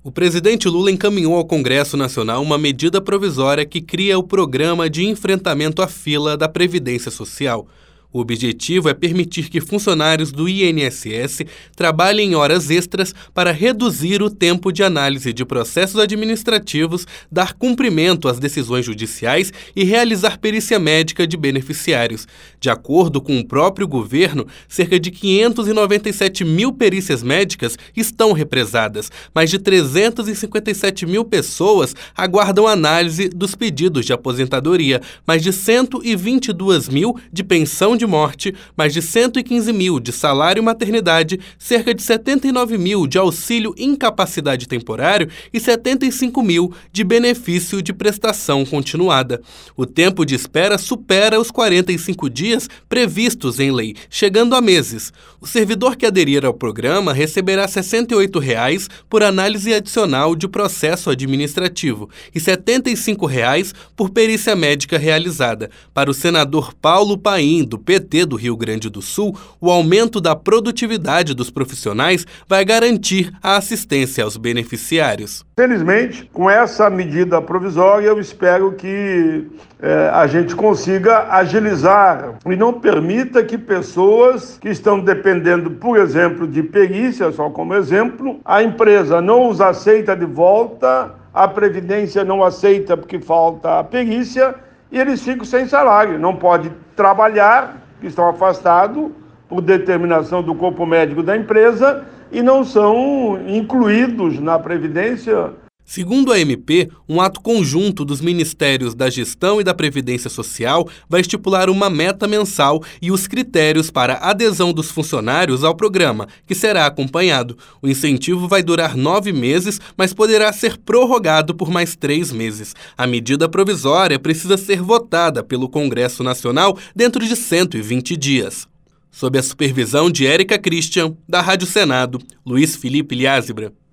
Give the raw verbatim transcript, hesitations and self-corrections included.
O presidente Lula encaminhou ao Congresso Nacional uma medida provisória que cria o Programa de Enfrentamento à Fila da Previdência Social. O objetivo é permitir que funcionários do I N S S trabalhem horas extras para reduzir o tempo de análise de processos administrativos, dar cumprimento às decisões judiciais e realizar perícia médica de beneficiários. De acordo com o próprio governo, cerca de quinhentas e noventa e sete mil perícias médicas estão represadas. Mais de trezentas e cinquenta e sete mil pessoas aguardam análise dos pedidos de aposentadoria, mais de cento e vinte e duas mil de pensão de morte, mais de cento e quinze mil de salário maternidade, cerca de setenta e nove mil de auxílio incapacidade temporário e setenta e cinco mil de benefício de prestação continuada. O tempo de espera supera os quarenta e cinco dias previstos em lei, chegando a meses. O servidor que aderir ao programa receberá sessenta e oito reais por análise adicional de processo administrativo e setenta e cinco reais por perícia médica realizada. Para o senador Paulo Paim, do P T do Rio Grande do Sul, o aumento da produtividade dos profissionais vai garantir a assistência aos beneficiários. Felizmente, com essa medida provisória, eu espero que eh, a gente consiga agilizar e não permita que pessoas que estão dependendo, por exemplo, de perícia, só como exemplo, a empresa não os aceita de volta, a Previdência não aceita porque falta a perícia e eles ficam sem salário, não podem trabalhar, que estão afastados por determinação do corpo médico da empresa e não são incluídos na Previdência. Segundo a M P, um ato conjunto dos Ministérios da Gestão e da Previdência Social vai estipular uma meta mensal e os critérios para a adesão dos funcionários ao programa, que será acompanhado. O incentivo vai durar nove meses, mas poderá ser prorrogado por mais três meses. A medida provisória precisa ser votada pelo Congresso Nacional dentro de cento e vinte dias. Sob a supervisão de Érica Christian, da Rádio Senado, Luiz Felipe Liázebra.